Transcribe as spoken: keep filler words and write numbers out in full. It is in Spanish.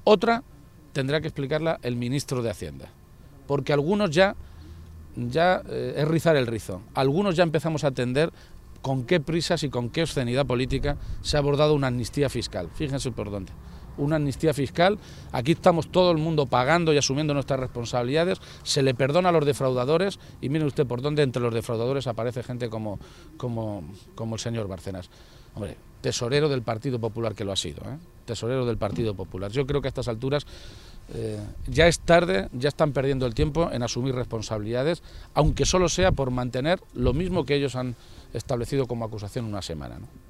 Otra tendrá que explicarla el ministro de Hacienda, porque algunos ya, ya eh, es rizar el rizo, algunos ya empezamos a entender con qué prisas y con qué obscenidad política se ha abordado una amnistía fiscal. Fíjense por dónde. Una amnistía fiscal, aquí estamos todo el mundo pagando y asumiendo nuestras responsabilidades, se le perdona a los defraudadores y mire usted por dónde entre los defraudadores aparece gente como, como, como el señor Bárcenas. Hombre, tesorero del Partido Popular que lo ha sido, ¿eh? Tesorero del Partido Popular. Yo creo que a estas alturas eh, ya es tarde, ya están perdiendo el tiempo en asumir responsabilidades, aunque solo sea por mantener lo mismo que ellos han establecido como acusación una semana, ¿no?